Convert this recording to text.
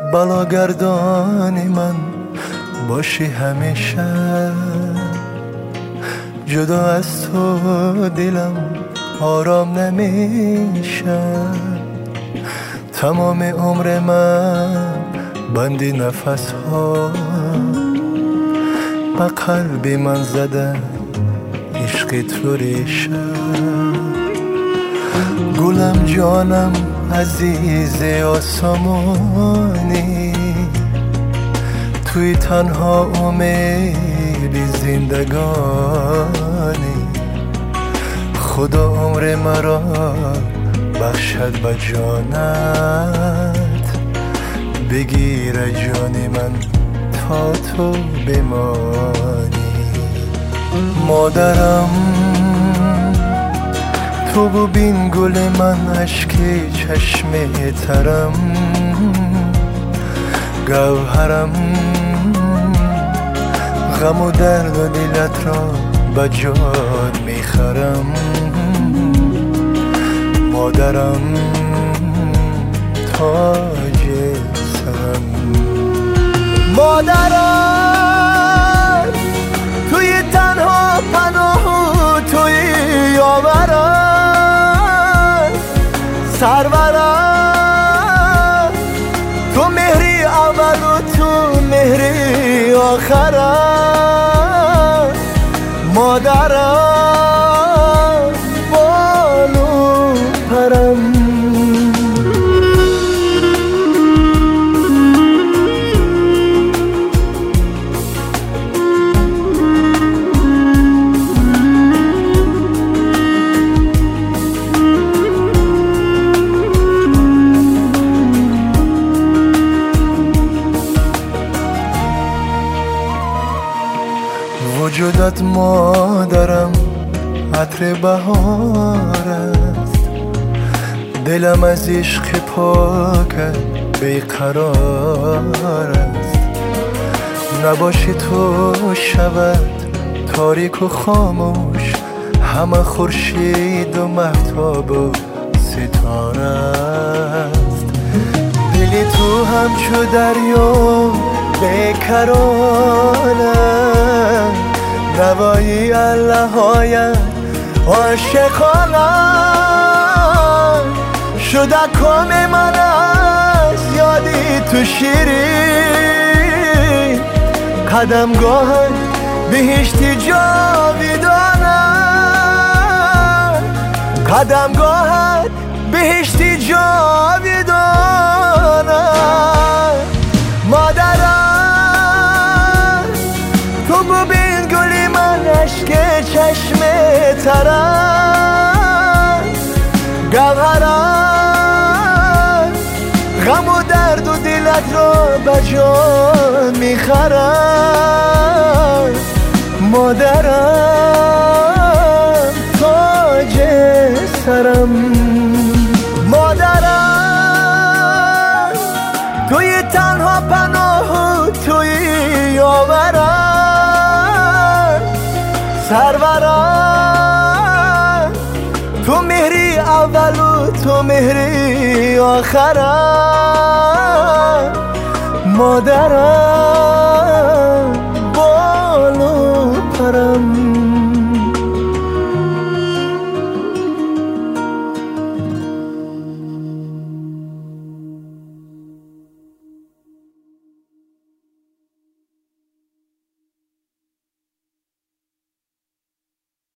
بلاگردان من باشی همیشه. جدا از تو دلم آرام نمیشه. تمام عمر من بندی نفس ها به قلب من زده عشق تو ریشه. گلم جانم عزیز آسمانی توی تنها امید زندگانی. خدا عمر مرا بخشد به جانت بگیر جان من تا تو بمانی. مادرم تو ببین گل من اشک چشم ترم. گوهرم غم و درد و دلت را به جان میخرم. مادرم تاج سرم. مادرم توی تنها پناه و توی یاورم. سرورم تو مهری اول و تو مهری آخرم. مادرم بالو پرم. وجودت مادرم عطر بهار است. دلم از عشق پاکت بیقرار است. نباشی تو شود تاریک و خاموش همه خورشید و مهتاب و ستاره است. دلی تو همچو دریا بیکرانه نوایی الله‌هایت عاشقانه شده کام من از یادی تو شیرین. قدمگاهت بهشتی جاویدانه. قدمگاهت بهشتی جاویدانه. مادرم تو ببین گلی من اشک چشم ترم. گوهرم غم و درد و دلت را به جان میخرم. مادرم تاج سرم. مادرم توی تنها پناه و توی یاورم. سرورم تو مهری اول و تو مهری آخرم. مادرم